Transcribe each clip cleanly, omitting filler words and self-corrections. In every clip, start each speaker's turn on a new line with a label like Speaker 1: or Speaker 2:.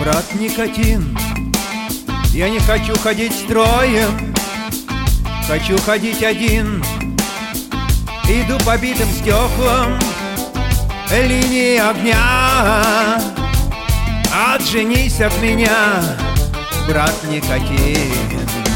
Speaker 1: Брат никотин, я не хочу ходить строем, хочу ходить один. Иду по битым стеклам линии огня. Отженись от меня, брат никотин.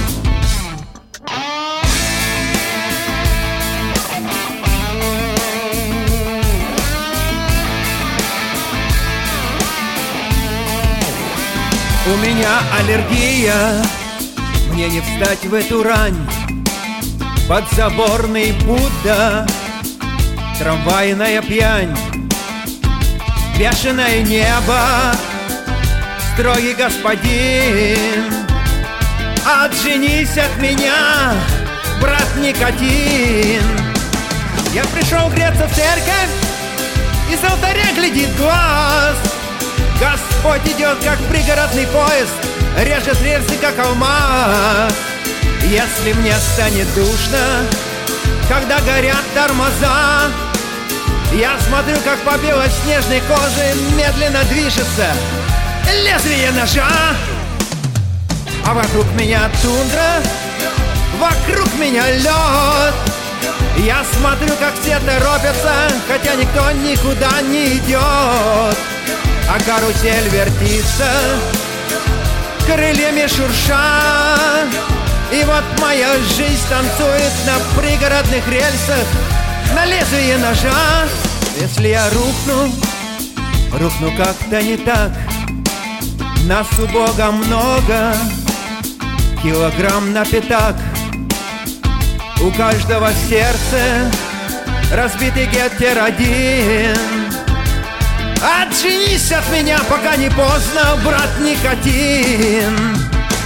Speaker 1: У меня аллергия, мне не встать в эту рань. Подзаборный Будда, трамвайная пьянь, бешеное небо, строгий господин. Отженись от меня, брат никотин. Я пришел греться в церковь, из алтаря глядит глаз. Господь идет, как пригородный поезд, режет рельсы, как алмаз. Если мне станет душно, когда горят тормоза, я смотрю, как по белоснежной коже медленно движется лезвие ножа. А вокруг меня тундра, вокруг меня лед. Я смотрю, как все торопятся, хотя никто никуда не идет. А карусель вертится, крыльями шурша. И вот моя жизнь танцует на пригородных рельсах, на лезвие ножа. Если я рухну как-то не так. Нас у Бога много, килограмм на пятак. У каждого в сердце разбитый Геттер один. Отженись от меня, пока не поздно, брат никотин.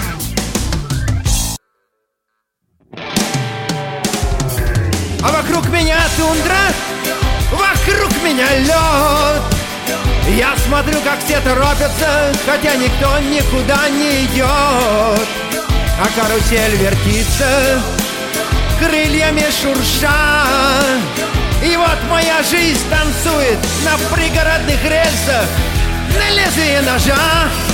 Speaker 1: А вокруг меня тундра, вокруг меня лед. Я смотрю, как все торопятся, хотя никто никуда не идет. А карусель вертится, крыльями шурша. И вот моя жизнь танцует на пригородных рельсах, на лезвие ножа.